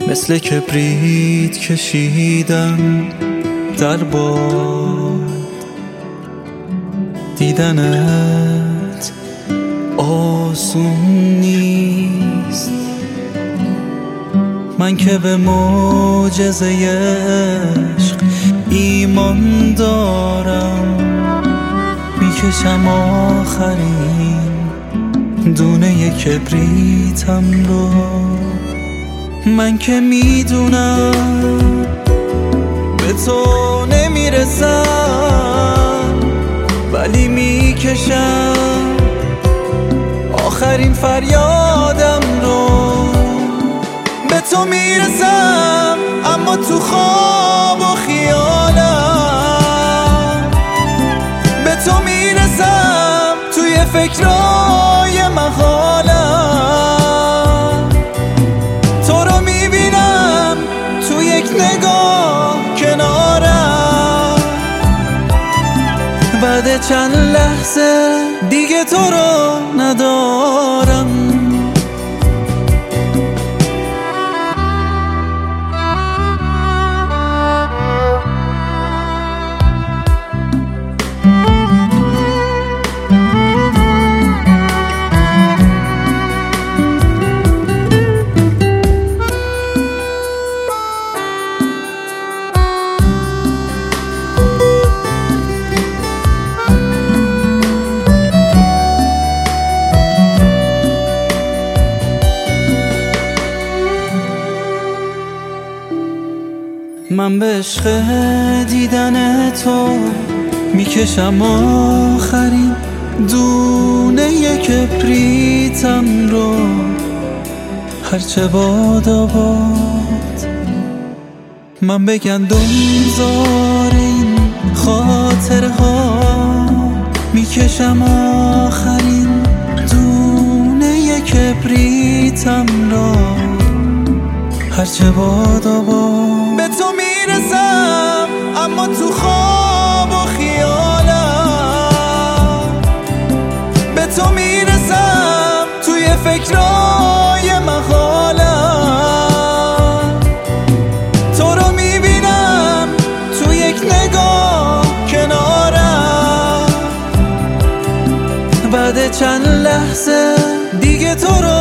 مثل کبریت کشیدم در باد، دیدنت آسون نیست. من که به معجزه عشق ایمان دارم، میکشم آخرین دونه کبریتم رو. من که میدونم به تو نمیرسم، ولی میکشم آخرین فریادم رو. به تو میرسم اما تو خواب و خیالم، به تو میرسم توی فکرای محالم. تو رو میبینم تو یک نگاه کنارم، بعد چند لحظه دیگه تو رو ندارم. من به عشق دیدن تو میکشم آخرین دونه کبریتم رو. هرچه باد آباد من بگندم زار این خاطرها، میکشم آخرین دونه کبریتم رو. هرچه باد آباد به تو میرسم اما تو خواب و خیالم، به تو میرسم توی فکرای محالم. تو رو میبینم تو یک نگاه کنارم، بعد چند لحظه دیگه تو رو